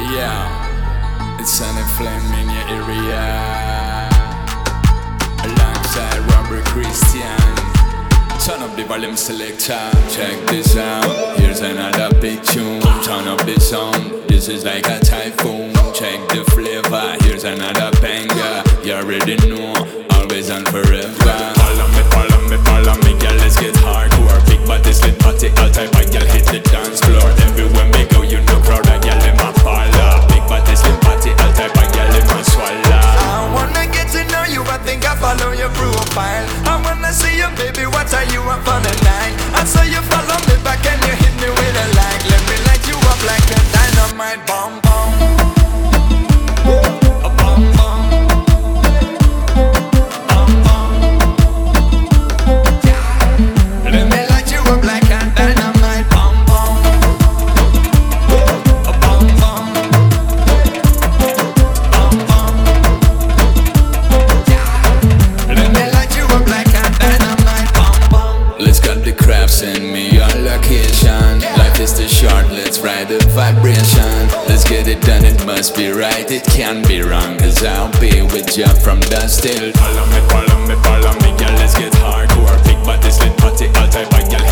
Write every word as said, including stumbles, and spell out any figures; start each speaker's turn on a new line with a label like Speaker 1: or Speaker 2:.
Speaker 1: Yeah, it's Sunny Flame in your area, alongside Robert Christian. Turn up the volume selector, check this out. Here's another big tune. Turn up the sound, this is like a typhoon. Check the flavor, here's another banger. You already know, always and forever. Follow me, follow me, follow me, girl, let's get hardcore. Big body, slit party, all type of girl hit the dance floor. Everywhere we go, you know crowd of girl in my parlor. Big body, slit party, all type of girl in my swallow.
Speaker 2: I wanna get to know you, I think I follow your profile. I wanna see you, baby, what are you up on tonight? I saw you follow me back and you hit me with a like. Let me light you up like a dynamite bomb bomb. A bomb bomb. Bomb bomb. Let me light you up like a dynamite bomb bomb. A bomb bomb. Bomb bomb. Let me light you up like a dynamite bomb bomb.
Speaker 1: Let's cut the crap, send me your location. Life is too short, let's ride the vibration. Let's get it done, it must be right, it can't be wrong. Cause I'll be with you from dusk till. Follow me, follow me, follow me, girl, let's get hardcore. Big body, slit party, all type of girl